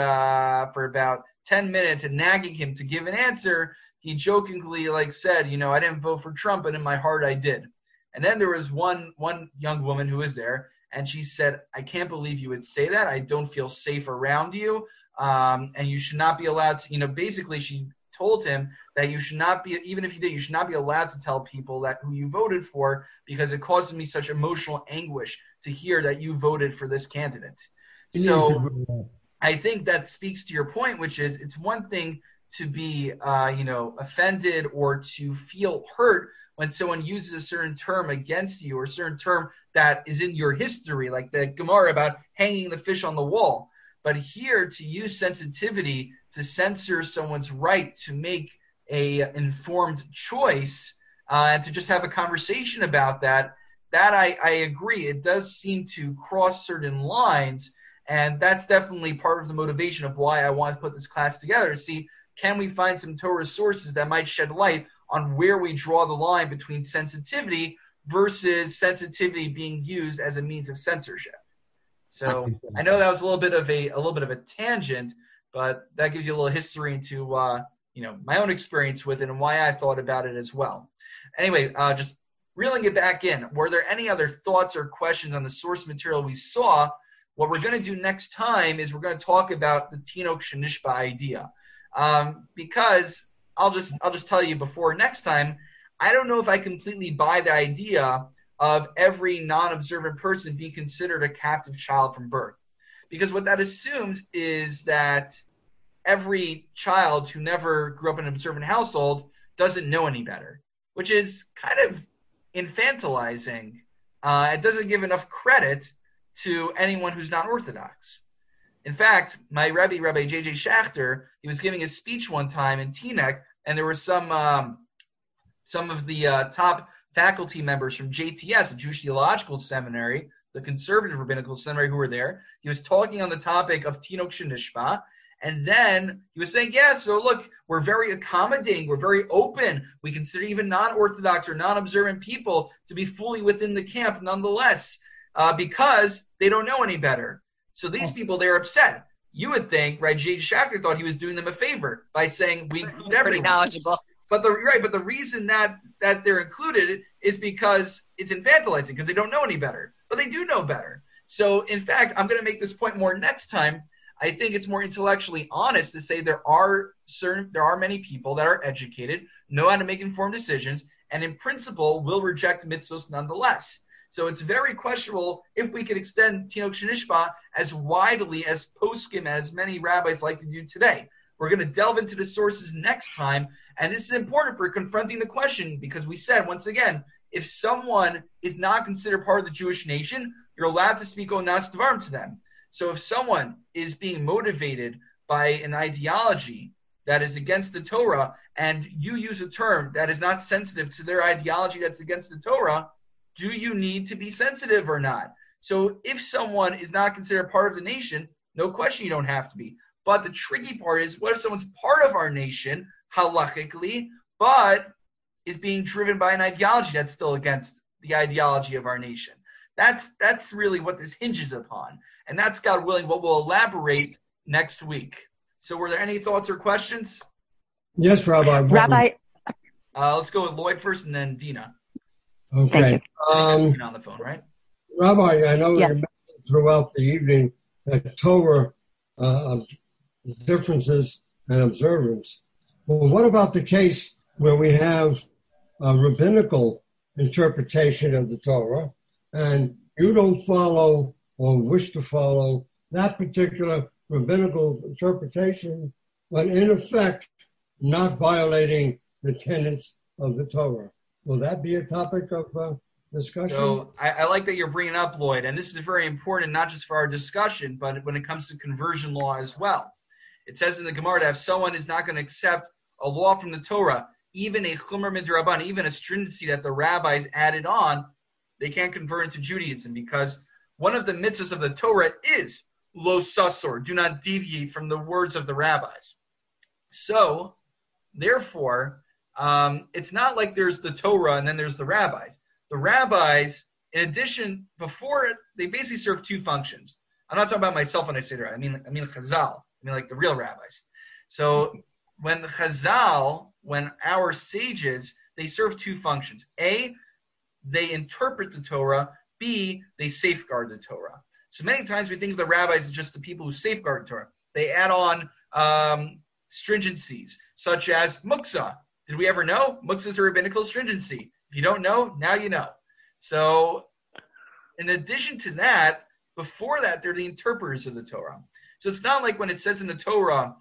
about 10 minutes and nagging him to give an answer, he jokingly said, I didn't vote for Trump, but in my heart I did. And then there was one young woman who was there, and she said, I can't believe you would say that. I don't feel safe around you. And you should not be allowed to, basically she told him that you should not be, even if you did, you should not be allowed to tell people that who you voted for, because it causes me such emotional anguish to hear that you voted for this candidate. So I think that speaks to your point, which is it's one thing to be, offended or to feel hurt when someone uses a certain term against you or a certain term that is in your history, like the Gemara about hanging the fish on the wall. But here, to use sensitivity to censor someone's right to make a informed choice and to just have a conversation about that I agree. It does seem to cross certain lines, and that's definitely part of the motivation of why I want to put this class together, to see, can we find some Torah sources that might shed light on where we draw the line between sensitivity versus sensitivity being used as a means of censorship. So I know that was a little bit of a tangent, but that gives you a little history into my own experience with it and why I thought about it as well. Anyway, just reeling it back in, were there any other thoughts or questions on the source material we saw? What we're going to do next time is we're going to talk about the Tinok Shenishba idea, because I'll just tell you before next time, I don't know if I completely buy the idea of every non-observant person being considered a captive child from birth. Because what that assumes is that every child who never grew up in an observant household doesn't know any better, which is kind of infantilizing. It doesn't give enough credit to anyone who's not Orthodox. In fact, my Rebbe, Rabbi J.J. Schachter, he was giving a speech one time in Teaneck, and there were some of the top faculty members from JTS, the Jewish Theological Seminary, the conservative rabbinical seminary, who were there. He was talking on the topic of Tinok Shenishba, and then he was saying, so look, we're very accommodating, we're very open. We consider even non-Orthodox or non-observant people to be fully within the camp nonetheless. because they don't know any better. So these people, they're upset. You would think, right? Jade Shacker thought he was doing them a favor by saying we include Pretty everyone. knowledgeable. But the reason that they're included is because it's infantilizing, because they don't know any better. But they do know better. So in fact, I'm going to make this point more next time. I think it's more intellectually honest to say there are many people that are educated, know how to make informed decisions, and in principle will reject mitzvos nonetheless. So it's very questionable if we could extend Tinok Shenishba as widely as poskim, as many rabbis like to do today. We're going to delve into the sources next time, and this is important for confronting the question, because we said, once again, if someone is not considered part of the Jewish nation, you're allowed to speak onas dvarim to them. So if someone is being motivated by an ideology that is against the Torah, and you use a term that is not sensitive to their ideology that's against the Torah, do you need to be sensitive or not? So if someone is not considered part of the nation, no question you don't have to be. But the tricky part is, what if someone's part of our nation, halachically, but is being driven by an ideology that's still against the ideology of our nation? That's really what this hinges upon. And that's, God willing, what we'll elaborate next week. So were there any thoughts or questions? Yes, Rabbi. Rabbi. Let's go with Lloyd first and then Dina. Okay. Dina on the phone, right? Rabbi, I know Yes. you mentioned throughout the evening that Torah differences and observance. Well, what about the case where we have a rabbinical interpretation of the Torah, and you don't follow or wish to follow that particular rabbinical interpretation, but in effect not violating the tenets of the Torah? Will that be a topic of discussion? So I like that you're bringing up, Lloyd, and this is very important, not just for our discussion, but when it comes to conversion law as well. It says in the Gemara that if someone is not going to accept a law from the Torah, even a chumar midrabanan, even a stringency that the rabbis added on, they can't convert into Judaism, because one of the mitzvahs of the Torah is lo sasor, do not deviate from the words of the rabbis. So, therefore, it's not like there's the Torah and then there's the rabbis. The rabbis, in addition, before it, they basically serve two functions. I'm not talking about myself when I say that. I mean Chazal. I mean like the real rabbis. So when the Chazal, when our sages, they serve two functions. A, they interpret the Torah. B, they safeguard the Torah. So many times we think of the rabbis as just the people who safeguard the Torah. They add on stringencies, such as muksa. Did we ever know? Muksa is a rabbinical stringency. If you don't know, now you know. So in addition to that, before that, they're the interpreters of the Torah. So it's not like when it says in the Torah,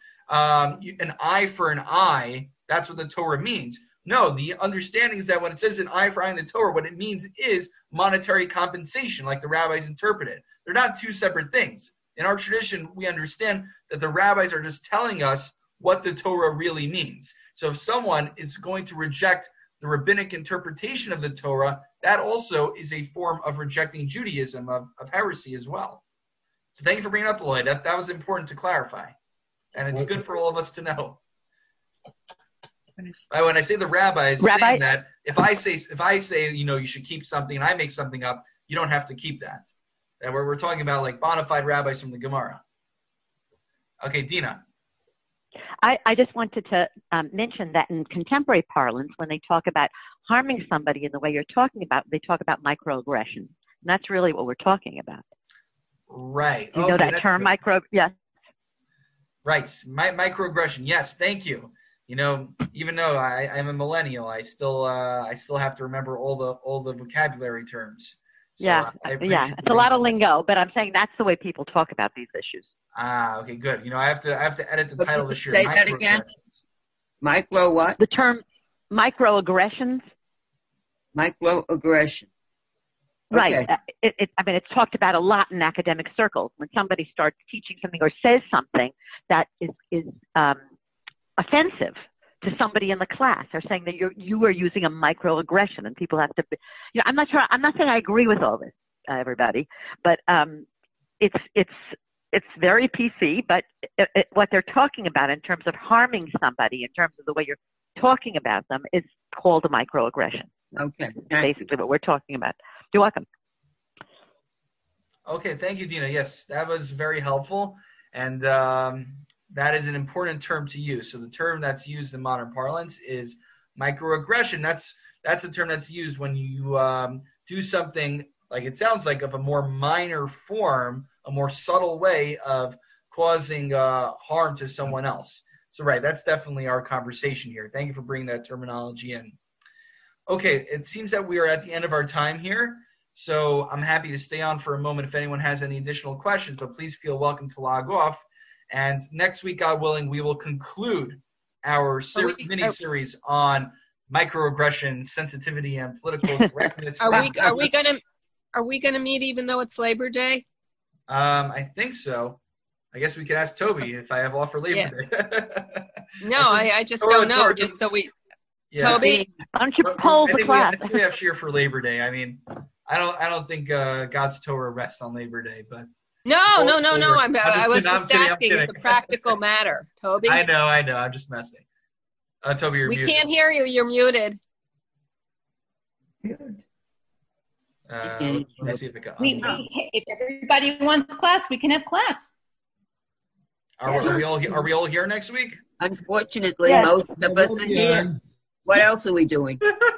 an eye for an eye, that's what the Torah means. No, the understanding is that when it says an eye for eye in the Torah, what it means is monetary compensation, like the rabbis interpret it. They're not two separate things. In our tradition, we understand that the rabbis are just telling us what the Torah really means. So if someone is going to reject the rabbinic interpretation of the Torah, that also is a form of rejecting Judaism, of heresy as well. So thank you for bringing it up, Lloyd. That was important to clarify. And it's good for all of us to know. When I say the rabbis, saying that if I say you should keep something and I make something up, you don't have to keep that. And we're talking about like bona fide rabbis from the Gemara. Okay, Dina. I just wanted to mention that in contemporary parlance, when they talk about harming somebody in the way you're talking about, they talk about microaggression. And that's really what we're talking about. Right. You know that term, yes. Right. Microaggression. Yes, thank you. Even though I'm a millennial, I still have to remember all the vocabulary terms. So it's a lot of lingo, but I'm saying that's the way people talk about these issues. Okay, good. I have to edit the title this year. Say that again. Micro what? The term microaggressions. Microaggression. Right. Okay. It's talked about a lot in academic circles. When somebody starts teaching something or says something that is offensive to somebody in the class, or saying that you are using a microaggression, and people have to be, I'm not saying I agree with all this, everybody, but it's very PC, but what they're talking about in terms of harming somebody, in terms of the way you're talking about them, is called a microaggression. Okay. Basically what we're talking about. You're welcome. Okay, thank you, Dina. Yes, that was very helpful, and that is an important term to use. So the term that's used in modern parlance is microaggression. That's a term that's used when you do something, like it sounds like, of a more minor form, a more subtle way of causing harm to someone else. So right, that's definitely our conversation here. Thank you for bringing that terminology in. Okay, it seems that we are at the end of our time here. So I'm happy to stay on for a moment if anyone has any additional questions, but please feel welcome to log off. And next week, God willing, we will conclude our mini-series on microaggression, sensitivity, and political correctness. Are we gonna meet even though it's Labor Day? I think so. I guess we could ask Toby if I have off for Labor Day. No, I just don't know. Just so we, Toby, why don't you poll the class? I think we have cheer for Labor Day. I mean, I don't think God's Torah rests on Labor Day, but no. I was just asking. It's a practical matter, Toby. I know. I'm just messing. Toby, you're muted. We can't hear you. You're muted. Let me see if it got. If everybody wants class, we can have class. Are we all here next week? Unfortunately, Yes. most of us are here. What else are we doing?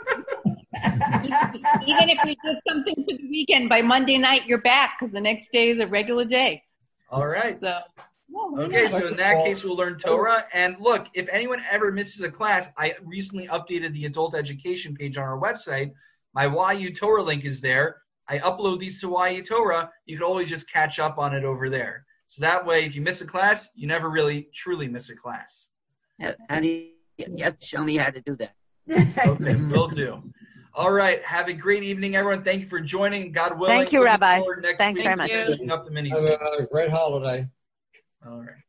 Even if we did something for the weekend, by Monday night you're back because the next day is a regular day. All right. So, Okay, so in that case, we'll learn Torah. And look, if anyone ever misses a class, I recently updated the adult education page on our website. My YU Torah link is there. I upload these to YU Torah. You can always just catch up on it over there. So that way, if you miss a class, you never really truly miss a class. How do you have to show me how to do that? Okay, will do. All right. Have a great evening, everyone. Thank you for joining. God willing. Thank you, looking Rabbi. forward next Thanks week very much. to finishing up the mini. Have a great holiday. All right.